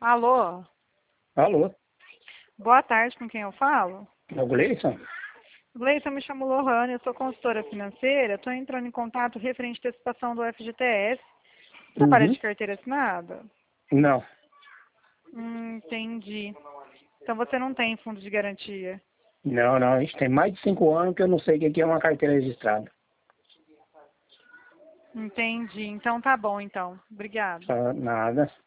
Alô? Alô, Boa tarde, com quem eu falo? é o Gleison? Gleison, me chamo Lohane, eu sou consultora financeira. Estou entrando em contato referente à antecipação do FGTS. Trabalha Uhum. de carteira assinada? Não, Entendi. Então você não tem fundo de garantia. não, isso tem mais de 5 anos que eu não sei o que é uma carteira registrada. Entendi. Então tá bom, então. Obrigada. Nada.